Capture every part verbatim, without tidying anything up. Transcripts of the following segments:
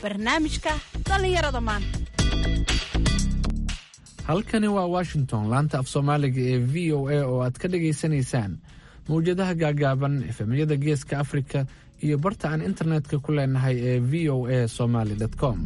barnaamijka dhallinyarada maanta. halkani waa Washington, laanta af Soomaaliga ee V O A oo aad ka dhageysanaysaan mawjadaha gaagaaban efemyada geeska Afrika iyo barta aan internetka ku leenahay ee v o a somali dot com.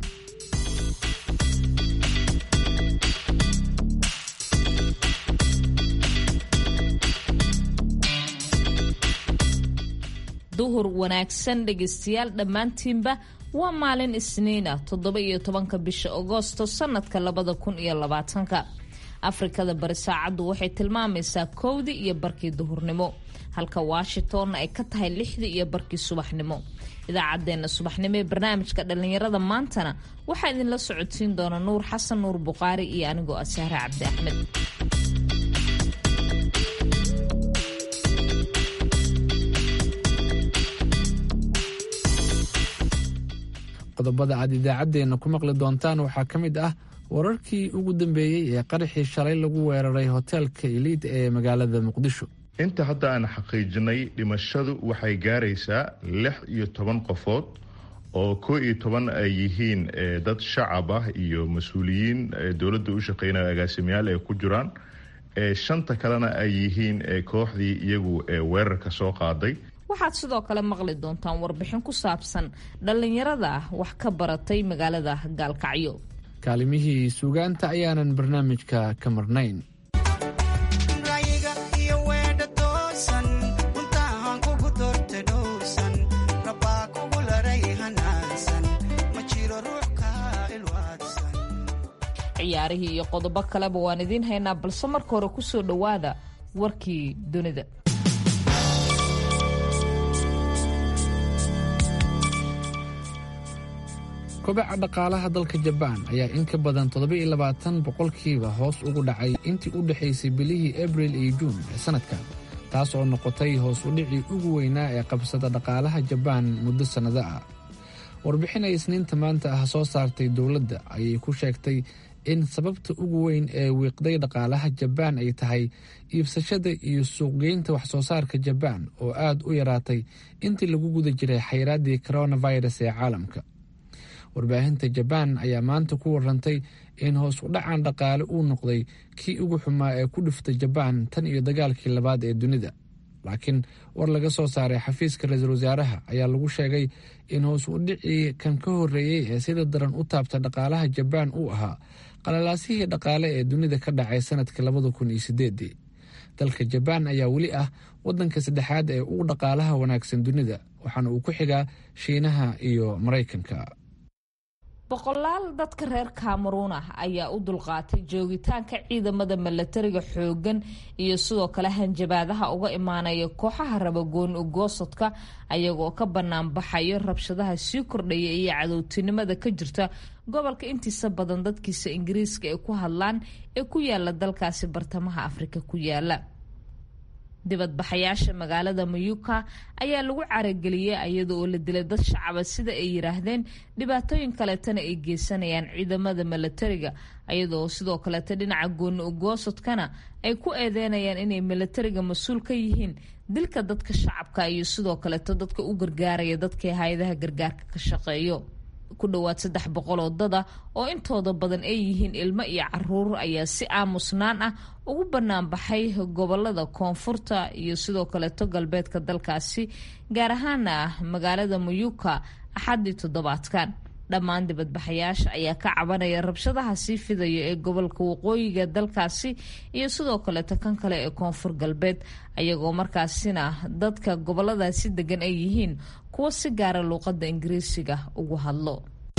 duhur wanaagsan dhegeystayaal dhammaantiinba waa maalin Isniin ah toddoba iyo tobanka bisha Agoosto sanadka labada kun iyo labaatanka. Afrikada bari saacadu waxay tilmaamaysaa kowdii iyo barkii duhurnimo, halka Washington ay ka tahay lixdii iyo barkii subaxnimo. idaacadeena subaxnimo ee barnaamijka dhalinyarada maantana waxaa idinla socodsiin doona Nuur Xasan Nuur Buqaari iyo anigoo ah Sahra Cabdi Axmed. qodobada aad idaacadeena ku maqli doontaan waxaa ka mid ah wararkii ugu dambeeyey ee qaraxii shalay lagu weeraray hoteelka Elite ee magaalada Muqdisho. inta hadda aan xaqiijinay dhimashadu waxay gaaraysaa lix iyo toban qofood oo koo iyo toban ay yihiin dad shacab ah iyo mas-uuliyiin dowladda u shaqeynaya agaasimayaal ay ku jiraan, shanta kalena ay yihiin kooxdii iyagu weerarka soo qaaday. waxaad sidoo kale maqli doontaan warbixin ku saabsan dhallinyarada ah wax ka baratay magaalada Gaalkacyo. kaalimihii suugaanta ayaanan barnaamijka ka marnayn. ciyaarihii iyo qodobo kaleba waan idiin haynaa, balse marka hore ku soo dhowaada warkii dunida. kobaca dhaqaalaha dalka Jabaan ayaa in ka badan toddoba iyo labaatan boqolkiiba hoos ugu dhacay intii u dhaxaysay bilihii Abriil iyo Juun ee sanadkan, taas oo noqotay hoos u dhicii ugu weynaa ee qabsada dhaqaalaha Jabaan muddo sannado ah. warbixin ay Isniinta maanta ah soo saartay dowladda ayay ku sheegtay in sababta ugu weyn ee wiiqday dhaqaalaha Jabaan ay tahay iibsashada iyo suuqgeynta wax soo saarka Jabaan oo aad u yaraatay intii lagu guda jiray xayiraadii coronavirus ee caalamka. warbaahinta Jabaan ayaa maanta ku warantay in hoos u dhacan dhaqaale uu noqday kii ugu xumaa ee ku dhiftay Jabaan tan iyo dagaalkii labaad ee dunida. laakiin war laga soo saaray xafiiska ra'iisul wasaaraha ayaa lagu sheegay in hoos u dhicii kan ka horreeyay ee sida daran u taabta dhaqaalaha Jabaan uu ahaa qalalaasihii dhaqaale ee dunida ka dhacay sanadkii labada kun iyo sideedii. dalka Jabaan ayaa weli ah waddanka saddexaad ee ugu dhaqaalaha wanaagsan dunida, waxaana uu ku xigaa Shiinaha iyo Maraykanka. boqolaal dadka reer Cameroon ah ayaa u dulqaatay joogitaanka ciidamada milatariga xoogan iyo sidoo kale hanjabaadaha uga imaanaya kooxaha rabagoon u goosadka ayagoo ka bannaan baxayo rabshadaha sii kordhaya iyo cadowtinimada ka jirta gobolka intiisa badan dadkiisa Ingiriiska ee ku hadlaan ee ku yaala dalkaasi bartamaha Afrika ku yaala. dibadbaxayaasha magaalada Mayuka ayaa lagu carageliyay iyada oo la dilay dad shacab sida ay yiraahdeen, dhibaatooyin kale tan ay geysanayaan ciidamada milatariga iyada oo sidoo kale dhinaca gooni u goosadkana ay ku eedeynayaan inay milatariga mas'uul ka yihiin dilka dadka shacabka iyo sidoo kale dadka u gargaaraya dadka hay'adaha gargaarka ka shaqeeyo. ku dhawaad saddex boqol oo dad ah oo intooda badan ay yihiin ilmo iyo caruur ayaa si aamusnaan ah ugu bannaan baxay gobolada koonfurta iyo sidoo kale galbeedka dalkaasi, gaar ahaana magaalada Mayuka axadii toddobaadkan. dhammaan dibadbaxayaasha ayaa ka cabanaya rabshadaha sii fidaya ee gobolka waqooyiga dalkaasi iyo sidoo kale kan kale ee koonfur galbeed, ayagoo markaasina dadka goboladaasi degan ay yihiin kuwa si gaara luuqadda Ingiriisiga ugu hadlo.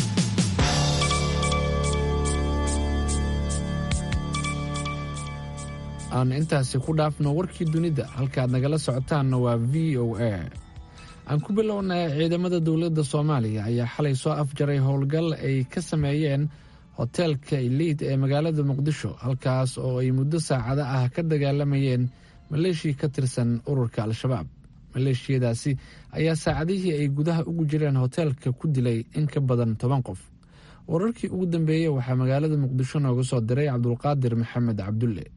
aan intaasi ku dhaafno warkii dunida, halkaad nagala socotaanna waa V O A. aan ku bilownay ciidamada dowladda Soomaaliya ayaa xalay soo afjaray howlgal ay ka sameeyeen hoteelka Elite ee magaalada Muqdisho, halkaas oo ay muddo saacado ah ka dagaalamayeen maleeshiya ka tirsan ururka Al-Shabaab. maleeshiyadaasi ayaa saacadihii ay gudaha ugu jireen hoteelka ku dilay in ka badan toban qof. wararkii ugu dambeeyey waxaa magaalada Muqdisho nooga soo diray Cabdulqaadir Maxamed Cabdulle.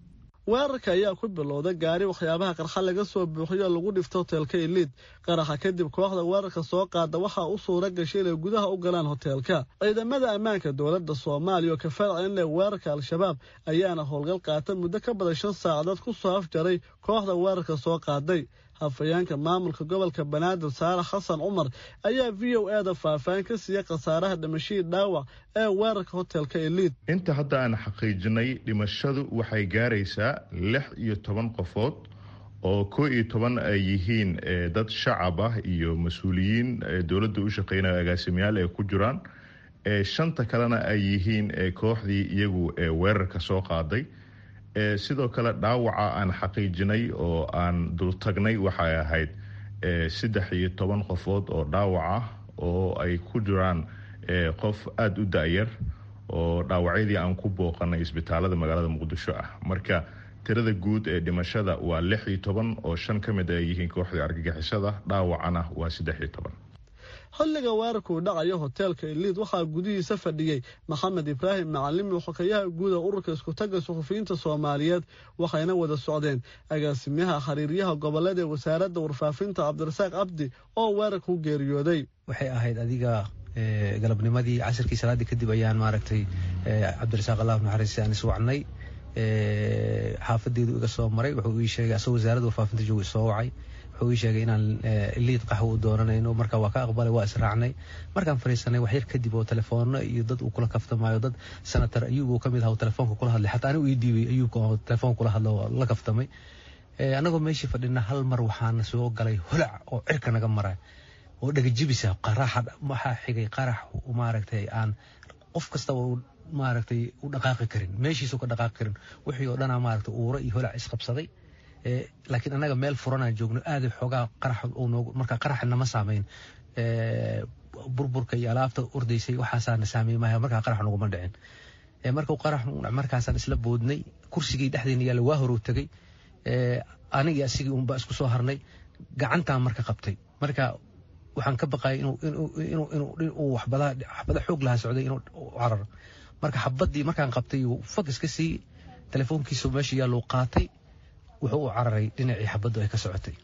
weerarka ayaa ku bilowday gaari waxyaabaha qarxa laga soo buuxiyo lagu dhifto hoteelka Elite qaraxa kadib kooxda weerarka soo qaada waxa uu suura gashay inay gudaha u galaan hoteelka ciidamada ammaanka dowladda Soomaaliya oo ka farcin leh weerarka al-shabaab ayaana howlgal qaatay muddo ka badan shan saacadood ku soo afjaray kooxda weerarka soo qaaday hafayeenka maamulka gobolka Banaadir Saarax Xasan Umar ayaa V O A da faahfaahin ka siiyay khasaaraha dhimashada dhaawac ee weerarka hoteelka Elite inta hadda aan xaqiijinay dhimashadu waxay gaaraysaa lix iyo toban qofood oo koob iyo toban ay yihiin dad shacab ah iyo mas'uuliyiin dawladda u shaqeynaya agaasimayaal ee ku jiraan ee shanta kalena ay yihiin kooxdii iyagu weerarka soo qaaday sidoo kale dhaawaca aan xaqiijinay oo aan dul tagnay waxay ahayd saddex iyo toban qofood oo dhaawac ah oo ay ku jiraan qof aad u daayar oo dhaawacyadii aan ku booqanay isbitaalada magaalada Muqdisho ah marka tirada guud ee dhimashada waa lix iyo toban oo shan ka mid ah yihiin kooxda argagixisada dhaawacana waa saddex iyo toban xilliga weerarku dhacayo hoteelka Elite waxaa gudihiisa fadhiyay Maxamed Ibraahim Macallim oo xoghayaha guud ee ururka isku taga suxufiyiinta Soomaaliyeed waxayna wada socdeen agaasimaha xiriiryaha gobolada ee wasaaradda warfaafinta Cabdirasaaq Cabdi oo weerarku geeriyooday waxay ahayd adiga galabnimadii casharkii salaadii kadib ayaan maaragtay Cabdirasaaq Allah naxariis aan isoo wacnay xaafadeedu iga soo maray wuxuu ii sheegay asoo wasaaradda warfaafinta jooga soo wacay wuxuu ii sheegay inaan Elite qaxwo u doonanayno marka waa ka aqbalay waa israacnay markaan fariisanay wax yar kadib oo telefoonno iyo dad uu kula kaftamayo dad senator ayuu uu kamid ahaa telefoonka kula hadlay xataa anigu ii diibay ayuu oo telefoonka kula hadlo la kaftamay ee anagoo meeshii fadhina hal mar waxaan soo galay holac oo cirka naga maray oo dhagajibisa qaraxa waxa xigay qarax u maaragtay aan qof kasta oo maaragtay u dhaqaaqi karin meeshiisu ka dhaqaaqi karin wixii oo dhan maaragtay uura iyo holac isqabsaday ee laakiin anaga meel furan aan joogno aad xogaa qarax oo noogu marka qaraxna ma saameyn ee burburka iyo alaabta urdaysay waxaasana saameeyay marka qarax nagu ma dhicin ee marka qarax markaas aan isla boodnay kursigii dhexdeena yaala waa hor u tagay ee aniga asigii uun ba isku soo harnay gacanta marka qabtay marka waxaan ka baqay inuu inuu inuu inuu waxbada waxbada xoog laha socday inuu carar marka xabadii markaan qabtay uu focus ka sii telefoonkiisu meeshii yaa loo qaatay wuxuu u cararay dhinacii xabadu ay ka socotay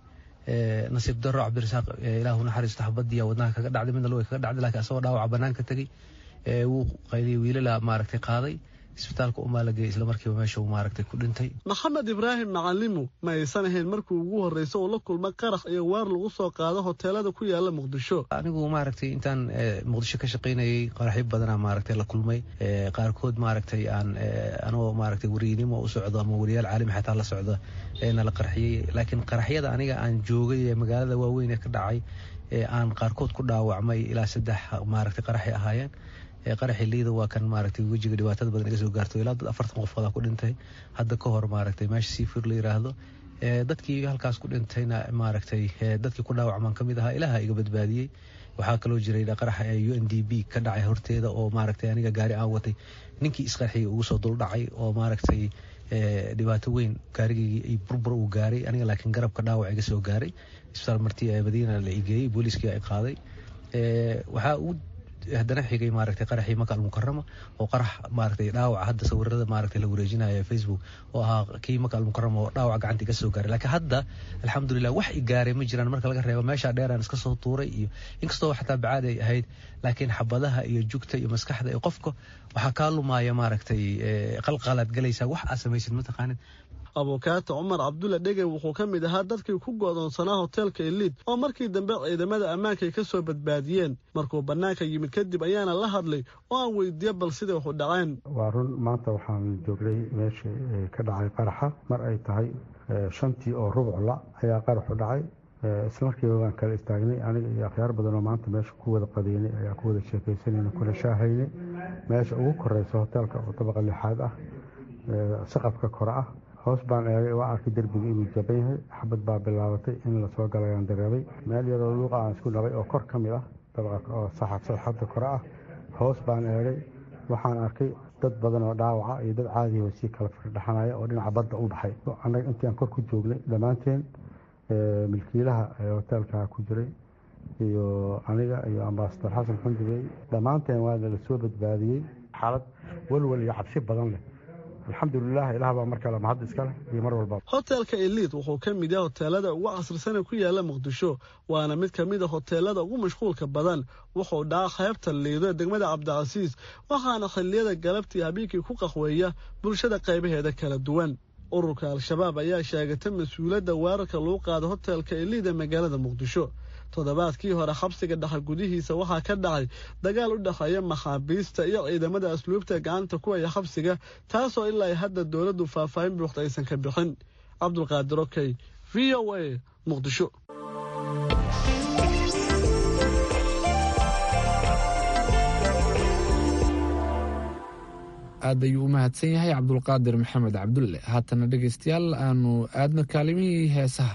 ee nasiib darro Cabdirasaaq ilaahu naxariisto xabadii wadnaha kaga dhacday midna loo kaga dhacday laakiin asoo dhaawac banaanka tagay ee uu qaylay wiilala maaragtay qaaday isbitaalka uma lagay isla markiiba meesha uu maaragtay ku dhintay Maxamed Ibraahim Macallim ma aysan ahayn markii ugu horeysay oo la kulma qarax iyo weer lagu soo qaado hoteelada ku yaala Muqdisho anigu maaragtay intaan Muqdisho ka shaqeynayay qaraxyo badan aan maaragtay la kulmay ee qaarkood maaragtay aan anoo maaragtay wariinimo u socdo ama wariyaal caalami xataa la socdo ee la qarxiyay laakiin qaraxyada aniga aan joogay ee magaalada waaweyn ee ka dhacay ee aan qaarkood ku dhaawacmay ilaa saddex maaragtay qaraxyo ahaayeen ee qaraxi liida waa kan maaragtay wajiga dhibaatada badan iga soo gaarto ilaa afartan qof wada ku dhintay hadda ka hor maaragtay meesha Seafur la yiraahdo ee dadkii halkaas ku dhintayna maaragtay dadkii ku dhaawacmaan kamid ahaa ilaaha iga badbaadiyay waxa kale oo jiray qaraxa ee U N D P ka dhacay horteeda oo maaragtay aniga gaari aan watay ninkii isqarxiyay ugu soo dul dhacay oo maaragtay ee dhibaato weyn gaarigii ay burbur u gaaray aniga laakiin garabka dhaawac iga soo gaaray isbitaal martii ay Madiina la igay booliiskii ay qaaday ee waxa uu haddana xigay maaragtay qaraxii Maka al-Mukarrama oo qarax maaragtay dhaawac hadda sawirada maaragtay la wareejinayo Facebook oo ahaa kii Maka al-Mukarrama oo dhaawac gacanta ka soo gaaray laakiin hadda alxamdulillah wax i gaaray ma jiraan marka laga reebo meesha dheeraan iska soo tuuray iyo inkastoo xataa bacaad ay ahayd laakiin xabadaha iyo jugta iyo maskaxda ee qofka waxa ka lumaya maaragtay qalqalad galaysa wax aad samaysid ma taqaanid abukaata Umar Abdulla Dhege wuxuu ka mid ahaa dadkii ku go'doonsanaa hoteelka Elite oo markii dambe ciidamada ammaanka ay ka soo badbaadiyeen markuu banaanka yimid kadib ayaana la hadlay oo aan weydiiyay bal sida wax u dhaceen waa run maanta waxaan joognay meesha ka dhacay qaraxa mar ay tahay shantii oo rubuc la ayaa qarax u dhacay isla markiiba waan kala istaagnay aniga iyo akhyaar badan oo maanta meesha ku wada qadeynay ayaa ku wada sheekaysanayna kula shaahaynay meesha ugu koreysa hoteelka oo dabaqa lixaad ah saqafka kore ah hoos baan eegay waa arkay darbiga inuu jaban yahay xabad baa bilaabatay in la soo galay aan dareemay meel yaroo luuqa aan isku nabay oo kor ka mid ah dabaqa oo saxab saxabta kore ah hoos baan eegay waxaan arkay dad badan oo dhaawaca iyo dad caadi ah oo si kala firdhaxanaya oo dhinaca badda u baxay anaga intii aan kor ku joognay dhammaanteen milkiilaha hoteelka ku jiray iyo aniga iyo ambassador Xasan Xundubey dhammaanteen waa la soo badbaadiyay xaalad walwal iyo cabsi badan leh alxamdulilah ilaah baa mar kale mahad iskale iyo mar walba. hoteelka Elite wuxuu ka mid yahay hoteelada ugu casrisan ku yaala Muqdisho waana mid ka mid ah hoteelada ugu mashquulka badan wuxuu dhaca qaybta Liido degmada Cabdicasiis waxaana xilliyada galabtii habeenkii ku qaxweeya bulshada qaybaheeda kala duwan. ururka al-shabaab ayaa sheegatay mas'uuliyadda weerarka lagu qaado hoteelka Elite magaalada Muqdisho. toddobaadkii hore xabsiga dhaxal gudihiisa waxaa ka dhacay dagaal u dhaxeeya maxaabiista iyo ciidamada asluubta gacanta ku haya xabsiga taasoo ilaa hadda dowladdu faahfaahin buuxda aysan ka bixin. Cabdulqaadir Okey, V O A, Muqdisho. aad ayuu u mahadsan yahay cabdulqaadir maxamed cabdulle. haatana dhegaystayaal aanu aadna kaalimihii heesaha.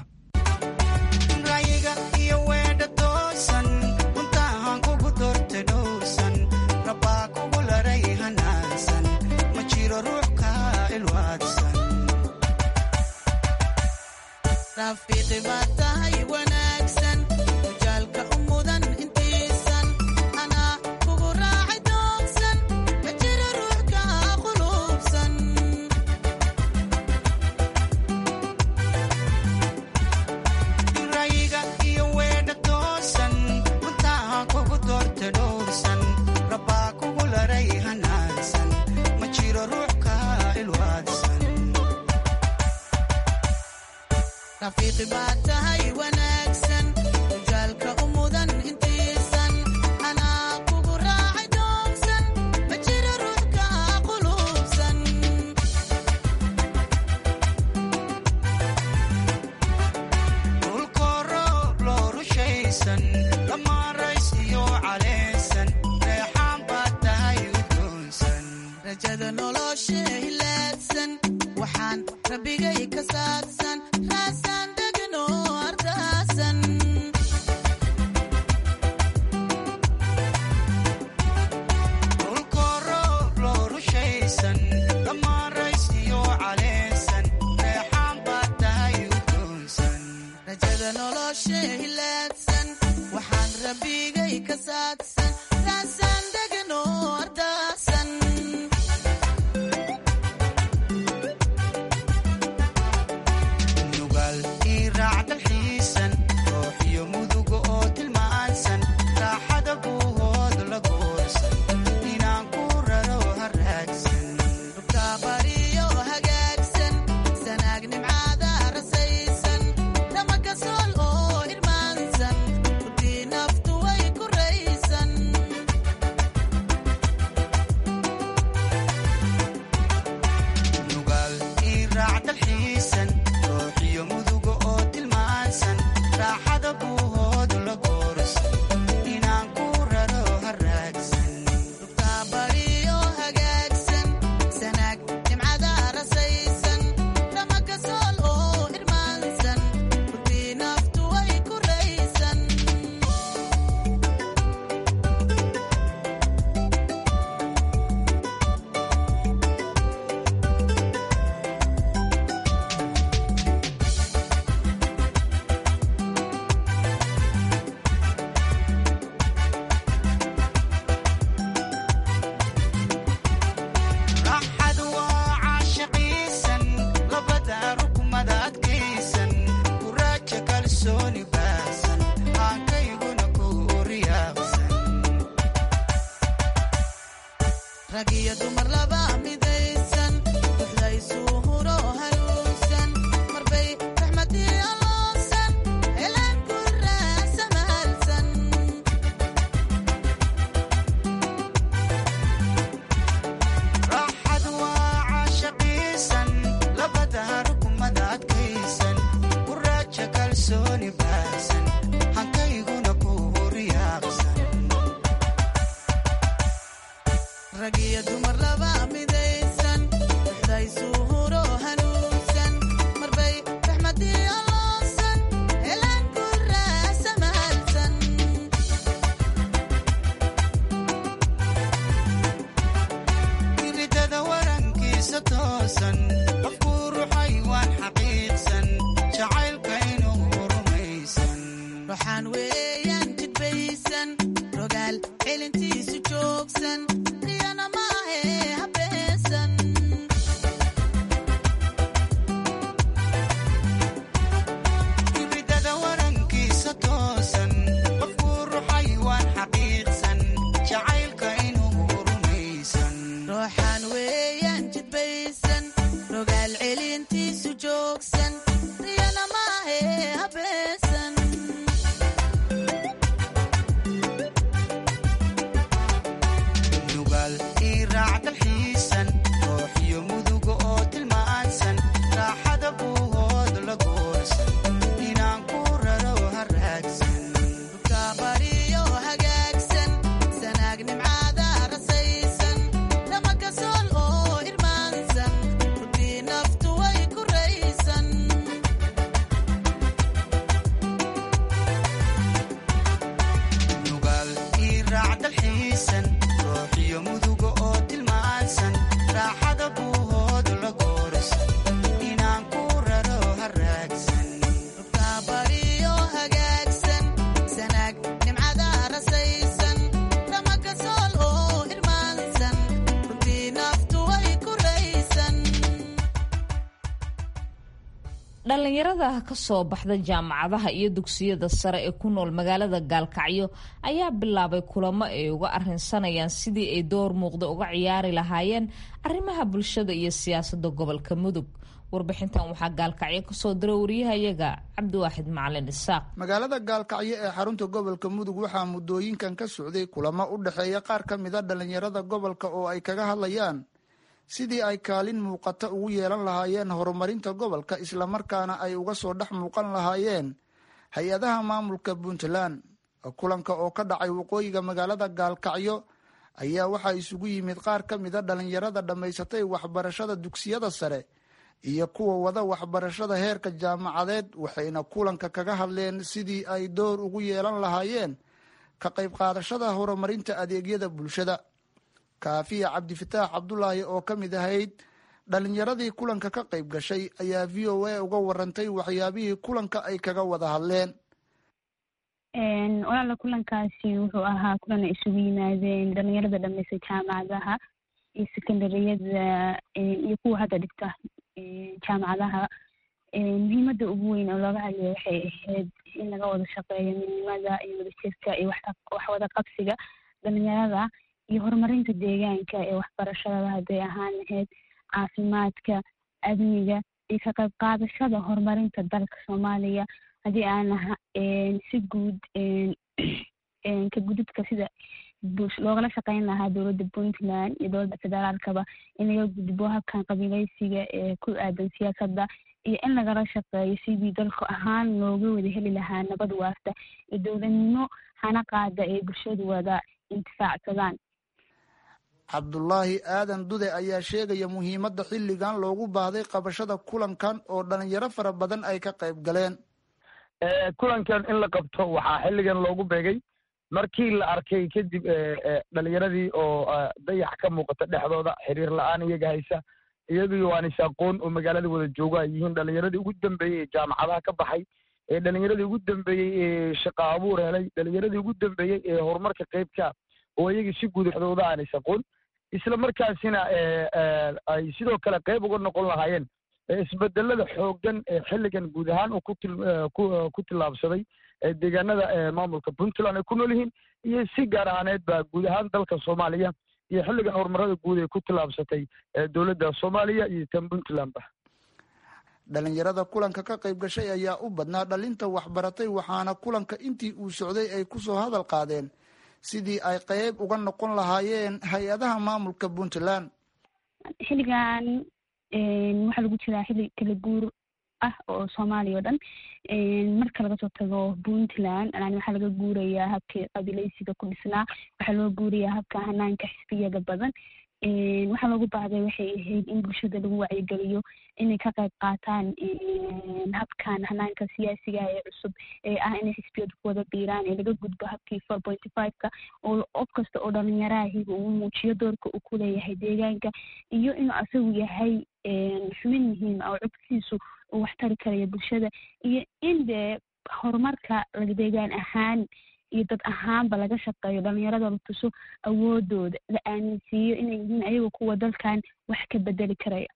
ruuxan weeyaan jidbaysan rogaal celintiisu joogsan riyana maahe habeesan nugaal ii raac dalxiisan ruuxiyo muduga oo tilmaansan raaxada buuhood la goorsan inaan ku raro haraagsan dukaabariyo hagaagsan sanaag nimcaada rasaysan damakasool oo irmaansan rugtii naftu way ku raysan nugaal ii raac dalxiisan ruuxiyo muduga oo tilmaansan raaxada buuhood la goorsan inaan ku raro haraagsan dukaabariyo hagaagsan sanaag nimcada rasaysan damakasool oo irmaansan rugtii naftu way ku raysan dhallinyarada ka soo baxda jaamacadaha iyo dugsiyada sare ee ku nool magaalada gaalkacyo ayaa bilaabay kulamo ay uga arrinsanayaan sidii ay door muuqda uga ciyaari lahaayeen arrimaha bulshada iyo siyaasadda gobolka mudug warbixintan waxaa gaalkacyo kasoo diray wariyahayaga cabdiwaaxid macalin isaaq magaalada gaalkacyo ee xarunta gobolka mudug waxaa muddooyinkan ka socday kulamo u dhexeeya qaar ka mid a dhallinyarada gobolka oo ay kaga hadlayaan sidii ay kaalin muuqata ugu yeelan lahaayeen horumarinta gobolka islamarkaana ay uga soo dhex muuqan lahaayeen hay-adaha maamulka puntland kulanka oo ka dhacay waqooyiga magaalada gaalkacyo ayaa waxaa isugu yimid qaar ka mid a dhallinyarada dhammaysatay waxbarashada dugsiyada sare iyo kuwa wada waxbarashada heerka jaamacadeed waxayna kulanka kaga hadleen sidii ay door ugu yeelan lahaayeen ka qayb qaadashada horumarinta adeegyada bulshada kaafiya cabdifataax cabdulaahi oo ka mid ahayd dhallinyaradii kulanka ka qayb gashay ayaa v o a uga warantay waxyaabihii kulanka ay kaga wada hadleen walaala kulankaasi wuxuu ahaa kulan ay isugu yimaadeen dhalinyarada dhamaysa jaamacadaha iyo secondariyada iyo kuwa hadda dhigta jaamacadaha muhiimada ugu weyn oo looga hadlaya waxay ahayd in laga wada shaqeeyo midnimada iyo wadajirka iyo wax wada qabsiga dhalinyarada iyo horumarinta deegaanka ee waxbarashada hadday ahaan lahayd caafimaadka amniga iyo ka qayb qaadashada horumarinta dalka soomaaliya haddii aan si guud ka gudubka sida loogala shaqeyn lahaa dowladda puntland iyo dowladda federaalkaba in laga gudbo habkan qabiileysiga ee ku aadan siyaasadda iyo in lagala shaqeeyo sidii dalka ahaan looga wada heli lahaa nabad waarta iyo dowladnimo hana qaada ee bulshadu wada intifaacsadaan cabdulaahi aadan dude ayaa sheegaya muhiimadda xilligan loogu baahday qabashada kulankan oo dhalinyaro fara badan ay ka qayb galeen kulankan in la qabto waxaa xilligan loogu beegay markii la arkay kadib dhalinyaradii oo dayax ka muuqata dhexdooda xiriir la-aan iyaga haysa iyagii waan is aqoon oo magaalada wada jooga ay yihiin dhalinyaradii ugu dambeeyey ee jaamacadaha ka baxay ee dhalinyaradii ugu dambeeyey ee shaqa abuur helay dhalinyaradii ugu dambeeyey ee horumarka qaybka oo iyagii si guud dhexdooda aan is aqoon isla markaasina ay sidoo kale qayb uga noqon lahaayeen isbedelada xooggan ee xilligan guud ahaan uu ku tillaabsaday deegaanada maamulka puntland ay ku nool yihiin iyo si gaar ahaaneed baa guud ahaan dalka soomaaliya iyo xilligan horumarada guud ay ku tillaabsatay dowladda soomaaliya iyo tan puntlandba dhalinyarada kulanka ka qayb gashay ayaa u badnaa dhalinta waxbaratay waxaana kulanka intii uu socday ay kusoo hadal qaadeen sidii ay qayb uga noqon lahaayeen hay-adaha maamulka puntland xilligan waxaa lagu jiraa xilli kala guur ah oo soomaaliya o dhan marka laga soo tago puntland yani waxaa laga guurayaa habkii qabiileysiga ku dhisnaa waxaa loo guurayaa habka hanaanka xisbiyada badan waxaa loogu baahday waxay ahayd in bulshada lagu wacyigeliyo inay ka qayb qaataan habkan hanaanka siyaasiga ee cusub ee ah inay xisbiyadu ku wada biiraan ee laga gudbo habkii four pointy five-ka oo qof kasta oo dhalinyarahiga uu muujiyo doorka uu ku leeyahay deegaanka iyo inuu asagu yahay xubin muhiim ah oo codkiisu uu wax tari karayo bulshada iyo in dee horumarka deegaan ahaan iyo dad ahaanba laga shaqeeyo dhalinyarada la tuso awoodooda la aaminsiiyo inay yihiin ayaga kuwa dalkan wax ka bedeli karaya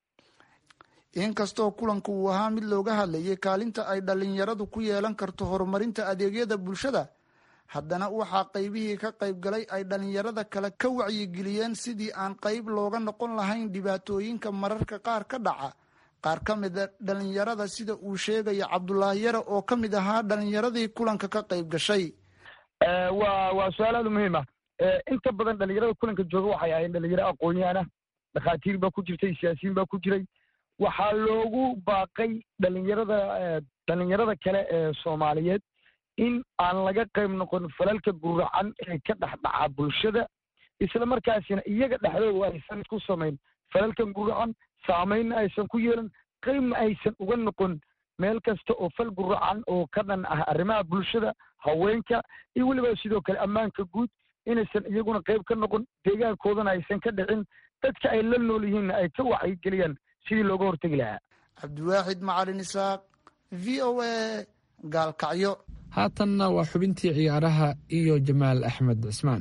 inkastoo kulanku uu ahaa mid looga hadlayay kaalinta ay dhalinyaradu ku yeelan karto horumarinta adeegyada bulshada haddana waxaa qaybihii ka qaybgalay ay dhallinyarada kale ka wacyigeliyeen sidii aan qayb looga noqon lahayn dhibaatooyinka mararka qaar ka dhaca qaar ka mida dhallinyarada sida uu sheegaya cabdulaahi yare oo ka mid ahaa dhallinyaradii kulanka ka qayb gashay. waa waa su-aal aad u muhiim ah. inta badan dhallinyarada kulanka jooga waxay ahayn dhalinyaro aqoon-yahan ah, dhakhaatiir baa ku jirtay, siyaasiyiin baa ku jiray. waxaa loogu baaqay dhalinyarada dhalinyarada kale ee soomaaliyeed in aan laga qayb noqon falalka guracan ee ka dhex dhaca bulshada, isla markaasina iyaga dhexdooda aysan ku samayn falalkan guracan, saamaynna aysan ku yeelan, qaybna aysan uga noqon meel kasta oo fal guracan oo ka dhan ah arrimaha bulshada, haweenka iyo weliba sidoo kale ammaanka guud inaysan iyaguna qayb ka noqon, deegaankoodana aysan ka dhicin, dadka ay la nool yihiinna ay ka wacyigeliyaan sidii looga hortegi lahaa. cabdiwaaxid macalin isaaq, v o a, gaalkacyo. haatanna waa xubintii ciyaaraha iyo jamaal axmed cismaan.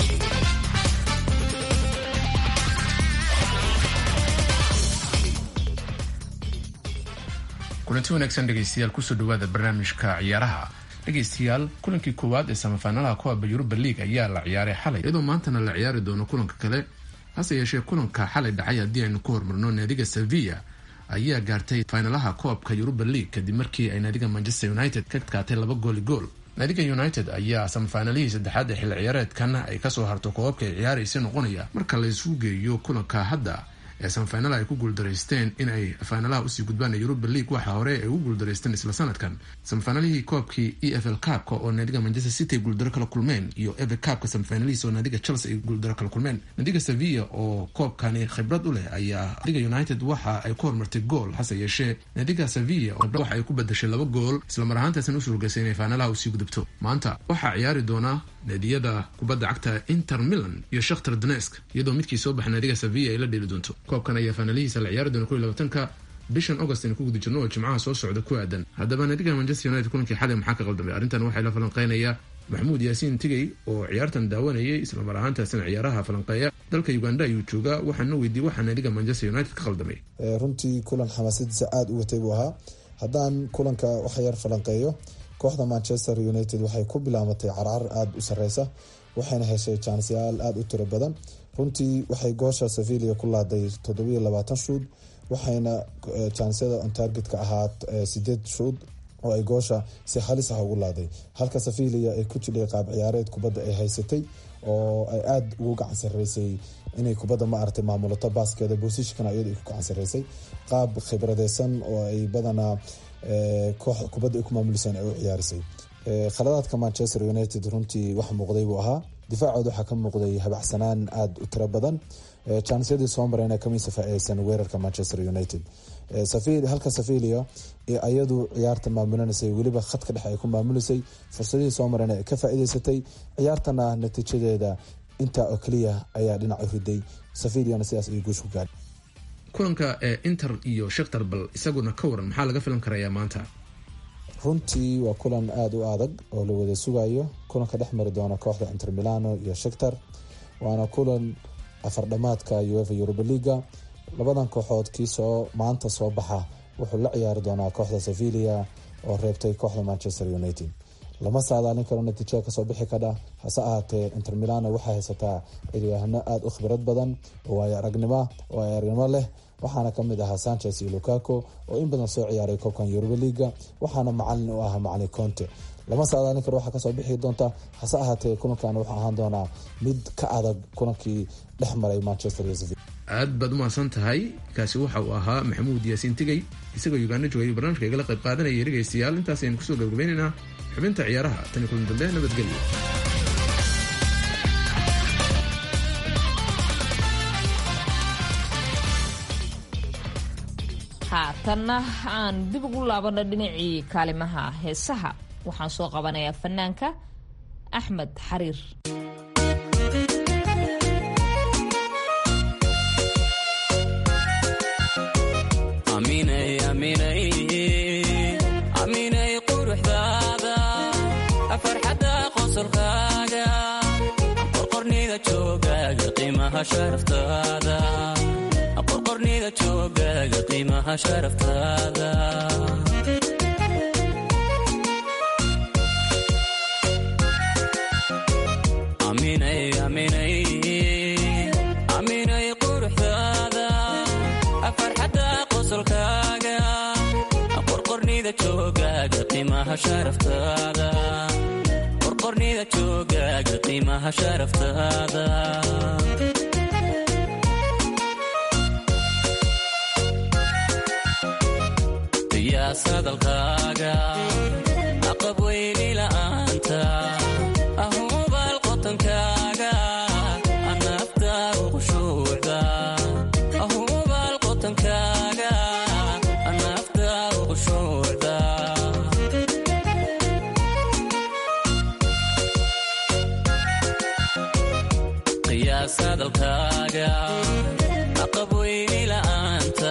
kulanti wanaagsan dhegeystayaal, kusoo dhawaada barnaamijka ciyaaraha. dhegeystayaal, kulankii koowaad ee samafaanalaha kuwaba Europa League ayaa la ciyaaray xalay, iyadoo maantana la ciyaari doono kulanka kale. hase yeeshee kulanka xalay dhacay haddii aynu ku hormarno, naadiga Sevilla ayaa gaartay finalaha koobka Europa League kadib markii ay naadiga Manchester United ka adkaatay laba gool gool. naadiga United ayaa samafaanalihii saddexaad ee xilli ciyaareedkan ay kasoo harto koobka ay ciyaaraysa noqonaya marka la isugu geeyo kulanka hadda ee samafaanalaha ay ku guuldareysteen in ay faanalaha usii gudbaan Europa League. waxa hore ay ugu guuldareysteen isla sanadkan samafaanalihii koobkii E F L Cup oo naadiga Manchester City guuldaro kala kulmeen iyo F A Cup samafaanalihiisa oo naadiga Chelsea ay guuldaro kala kulmeen. naadiga Sevilla oo koobkani khibrad u leh ayaa naadiga United waxa ay ku hormartay gool, hase yeeshee naadiga Sevilla waxa ay ku bedeshay laba gool, isla mar ahaantaasna u suurgasay inay faanalaha usii gudubto. maanta waxaa ciyaari doona naadiyada kubadda cagta Inter Milan iyo Shakhtar Donetsk, iyadoo midkii soo baxay naadiga Sevilla ay la dheeli doonto. koobkan ayaa faanalihiisa la ciyaari doona kow iyo labaatanka bishan August in ku guda jirno oo jimcaha soo socda ku aadan. haddaba naadiga Manchester United kulankii xalay maxaa ka qaldamay? arrintan waxay la falanqeynaya Maxamuud Yaasiin Tigey oo ciyaartan daawanayay, isla mar ahaantaasina ciyaaraha falanqeeya dalka Uganda ayuu joogaa. waxaana weydiiyey waxa naadiga Manchester United ka qaldamay. runtii kulan xamaasadiisa aad u watay buu ahaa. haddaan kulanka wax yar falanqeeyo, kooxda Manchester United waxay ku bilaabatay carcar aad u sareysa, waxayna heshay chanceyaal aad u tiro badan. runtii waxay goosha Sevilla ku laaday toddobiyo labaatan shoot, waxayna chanceyada on target ka ahaa sideed shoot oo ay goosha si halis ah ugu laaday, halka Sevilla ay ku jilay qaab ciyaareed kubadda ay haysatay oo ay aad ugu gacan sareysay inay kubadda ma aragtay maamulato baaskeeda, positionkana iyada ay ku gacan sareysay qaab khibradeysan oo ay badanaa koox kubadda ay ku maamulisaan ay u ciyaarisay. khaladaadka Manchester United runtii wax muuqday buu ahaa. difaacooda waxaa ka muuqday habaxsanaan aad u tiro badan, chanceyadii soo marayna kamiisa faa'iideysan weerarka Manchester United. Sevilla halka Sevilla iyadu ciyaarta maamulanaysay, weliba khadka dhexe ay ku maamulisay, fursadihii soo marayna ay ka faa'iideysatay. ciyaartana natiijadeeda intaa oo keliya ayaa dhinac u riday, Sevilla sidaas ay guush ku gaadhay. kulanka ee Inter iyo Shakhtar bal isaguna ka waran, maxaa laga filan karayaa maanta? runtii waa kulan aada u adag oo la wada sugayo, kulanka dhex mari doona kooxda Inter Milano iyo Shakhtar. waana kulan afar dhamaadka UEFA Europa League. labadan kooxood kii soo maanta soo baxa wuxuu la ciyaari doonaa kooxda Sevilla oo reebtay kooxda Manchester United. lama saadaalin karo natiijada kasoo bixi kadha, hase ahaatee Inter Milano waxay haysataa ciyaaryahanno aada u khibrad badan oo ay aragnimo oo ay aragnimo leh, waxaana kamid ahaa Sanchez iyo Lukaku oo in badan soo ciyaaray koobkan Europa League, waxaana macalin u ahaa macalin Conte. lama saadaalin karo waxa kasoo bixi doonta, hase ahaatee kulankan wuxuu ahaan doonaa mid ka adag kulankii dhex maray Manchester iyo Sevilla. aad baad u mahadsan tahay. kaasi waxa uu ahaa Maxamuud Yaasiin Tigey, isagoo Uganda joogay barnaamijka igala qayb qaadanaya. dhegeystayaal, intaas aynu kusoo gabagabaynaynaa xubinta ciyaaraha. tani kulan dambe, nabadgelyo. haatanna aan dib ugu laabano dhinacii kaalimaha heesaha. waxaan soo qabanayaa fanaanka Axmed Xariir. aminay aminay aminay quruxdaada, farxadda qosolkaaga, qorqornida joogaaga, qiimaha sharaftaada, qorqornida joogaaga, qiimaha sharaftaada. aminay aminay aminay quruxdaada farxadda qosolkaaga qorqornida joogaaga qiimaha sharaftaada qorqornida joogaaga qiimaha sharaftaada sadalkaaga aqab weyni la'aanta ahubaal qotankaaga anafta ugu shuucda ahubaal qotankaaga anafta ugu shuucda qiyaas hadalkaaga aqab weyni la'aanta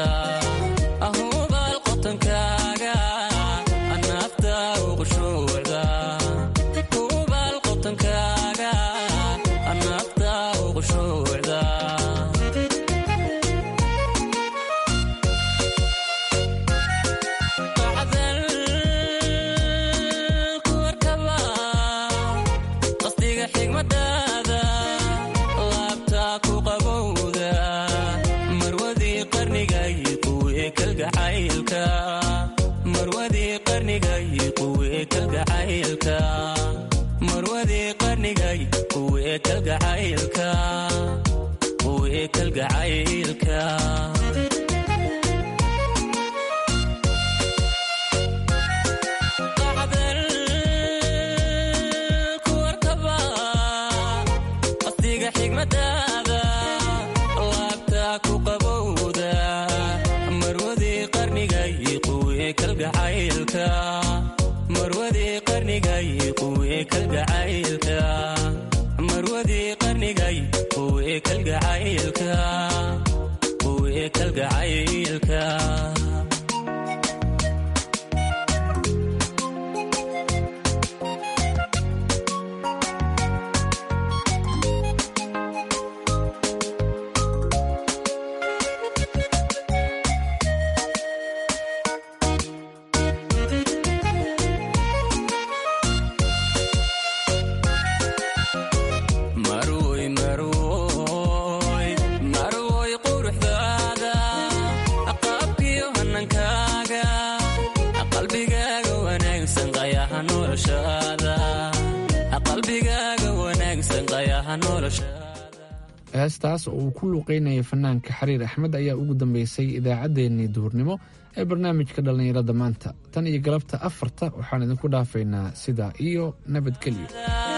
heestaas oo uu ku luuqeynaya fanaanka xariir axmed ayaa ugu dambeysay idaacaddeenii duhurnimo ee barnaamijka dhallinyarada maanta tan iyo galabta afarta waxaan idinku dhaafaynaa sidaa iyo nabadgelyo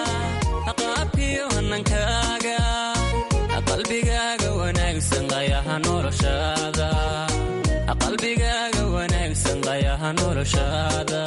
qalbigaaga wanaagsan qayaha noloshaada qalbigaaga wanaagsan qayaha noloshaada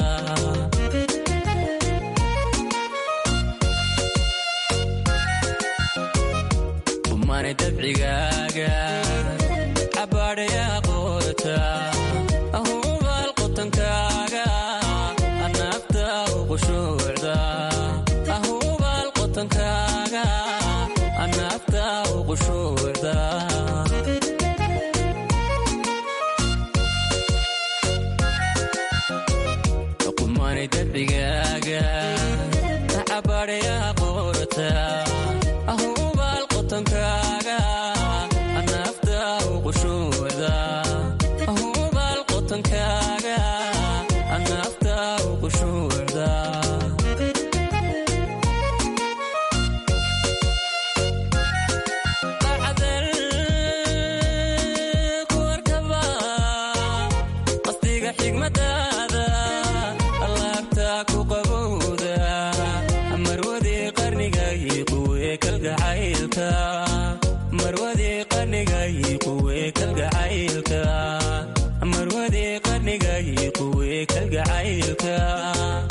kumane dabcigaaga cabaadhayaa qoorta ahubaal qotankaaga anaafta ugu shuucda ahubaal qotankaaga anaafta ugu shuucda kumane dabcigaaga cabaadhayaa qoorta ahubaal qotankaaga anaafta ugu shuucda ahubaal qotankaaga anaafta ugu shuucda marwadii qarnigay quwee kalgacaylka marwadii qarnigay quwee kalgacaylka